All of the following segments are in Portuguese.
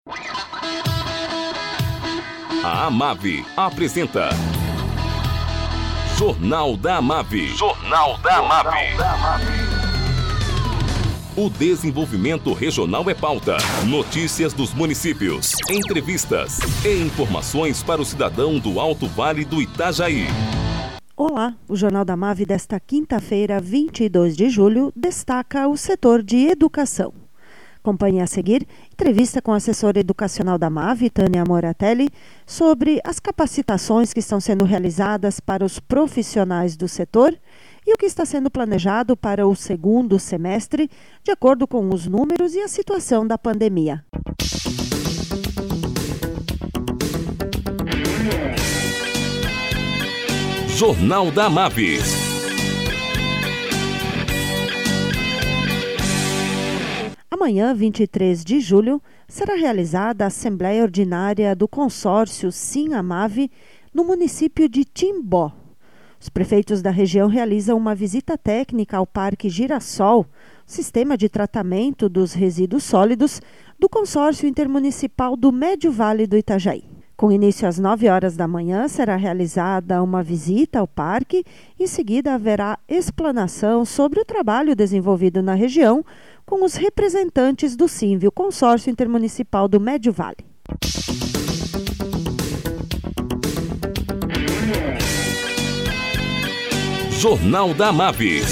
A Amave apresenta Jornal da Amave. Jornal da Amave. O desenvolvimento regional é pauta. Notícias dos municípios, entrevistas e informações para o cidadão do Alto Vale do Itajaí. Olá, o Jornal da Amave desta quinta-feira, 22 de julho, destaca o setor de educação. Acompanhe a seguir entrevista com a assessora educacional da Amave, Tânia Moratelli, sobre as capacitações que estão sendo realizadas para os profissionais do setor e o que está sendo planejado para o segundo semestre, de acordo com os números e a situação da pandemia. Jornal da Amave. Amanhã, 23 de julho, será realizada a Assembleia Ordinária do Consórcio Sim-Amave no município de Timbó. Os prefeitos da região realizam uma visita técnica ao Parque Girassol, sistema de tratamento dos resíduos sólidos do Consórcio Intermunicipal do Médio Vale do Itajaí. Com início às 9 horas da manhã, será realizada uma visita ao parque. Em seguida, haverá explanação sobre o trabalho desenvolvido na região com os representantes do SINV, o Consórcio Intermunicipal do Médio Vale. Jornal da Amave.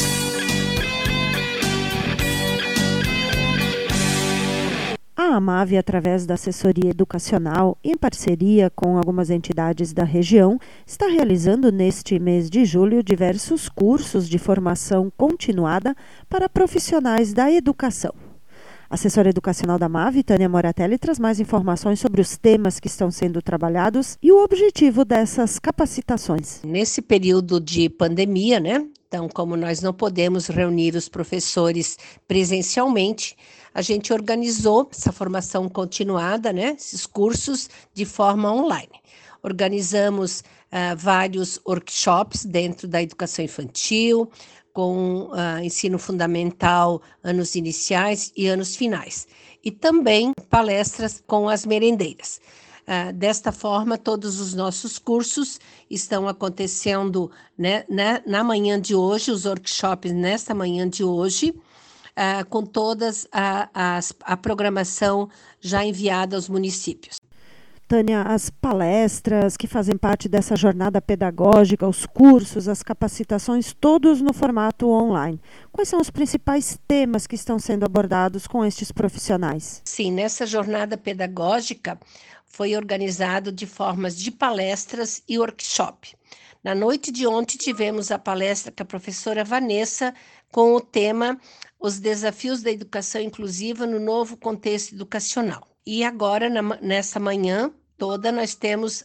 A Amave, através da assessoria educacional, em parceria com algumas entidades da região, está realizando neste mês de julho diversos cursos de formação continuada para profissionais da educação. A assessora educacional da Amave, Tânia Moratelli, traz mais informações sobre os temas que estão sendo trabalhados e o objetivo dessas capacitações. Nesse período de pandemia, Então, como nós não podemos reunir os professores presencialmente, a gente organizou essa formação continuada, esses cursos de forma online. Organizamos vários workshops dentro da educação infantil, com ensino fundamental, anos iniciais e anos finais. E também palestras com as merendeiras. Desta forma, todos os nossos cursos estão acontecendo na manhã de hoje, os workshops nesta manhã de hoje, com todas a programação já enviada aos municípios. Tânia, as palestras que fazem parte dessa jornada pedagógica, os cursos, as capacitações, todos no formato online. Quais são os principais temas que estão sendo abordados com estes profissionais? Sim, nessa jornada pedagógica foi organizado de formas de palestras e workshop. Na noite de ontem tivemos a palestra com a professora Vanessa com o tema Os Desafios da Educação Inclusiva no Novo Contexto Educacional. E agora, nessa manhã toda, nós temos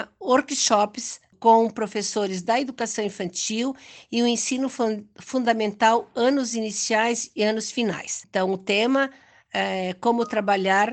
workshops com professores da educação infantil e o ensino fundamental, anos iniciais e anos finais. Então, o tema é como trabalhar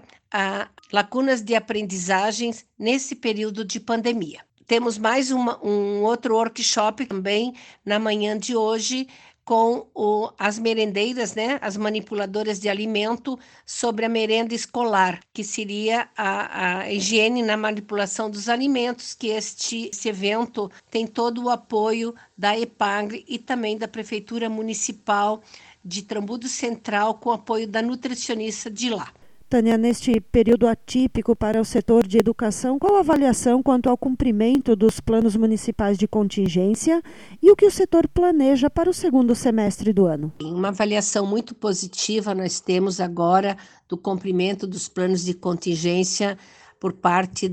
lacunas de aprendizagens nesse período de pandemia. Temos mais um outro workshop também na manhã de hoje com as merendeiras, as manipuladoras de alimento, sobre a merenda escolar, que seria a higiene na manipulação dos alimentos, que esse evento tem todo o apoio da EPAGRE e também da Prefeitura Municipal de Trambudo Central, com apoio da nutricionista de lá. Tânia, neste período atípico para o setor de educação, qual a avaliação quanto ao cumprimento dos planos municipais de contingência e o que o setor planeja para o segundo semestre do ano? Uma avaliação muito positiva nós temos agora do cumprimento dos planos de contingência por parte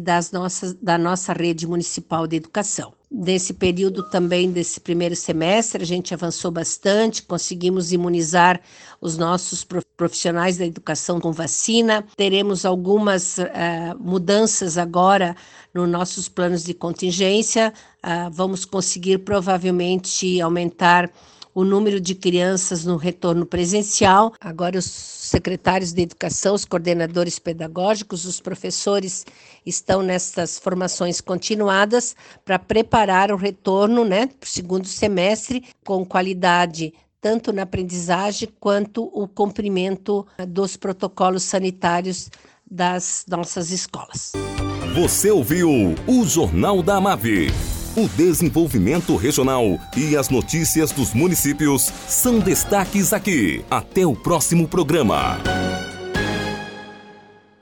da nossa rede municipal de educação. Nesse período também desse primeiro semestre, a gente avançou bastante, conseguimos imunizar os nossos profissionais da educação com vacina. Teremos algumas mudanças agora nos nossos planos de contingência. Vamos conseguir provavelmente aumentar o número de crianças no retorno presencial. Agora os secretários de educação, os coordenadores pedagógicos, os professores estão nessas formações continuadas para preparar o retorno para o segundo semestre com qualidade, tanto na aprendizagem quanto o cumprimento dos protocolos sanitários das nossas escolas. Você ouviu o Jornal da AMAV. O desenvolvimento regional e as notícias dos municípios são destaques aqui. Até o próximo programa.